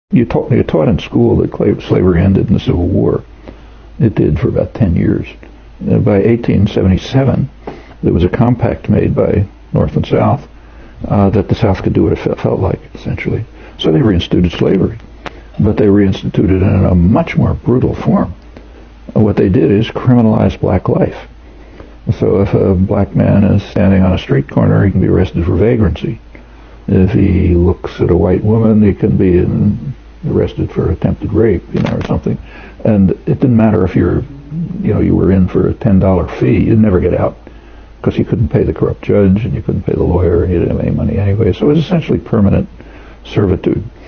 You're taught in school that slavery ended in the Civil War. It did for about 10 years. By 1877, there was a compact made by North and South that the South could do what it felt like, essentially. So they reinstituted slavery, but they reinstituted it in a much more brutal form. What they did is criminalize black life. So if a black man is standing on a street corner, he can be arrested for vagrancy. If he looks at a white woman, he can be arrested for attempted rape, or something. And it didn't matter if you were in for a $10 fee, you'd never get out, because you couldn't pay the corrupt judge and you couldn't pay the lawyer and you didn't have any money anyway. So it was essentially permanent servitude.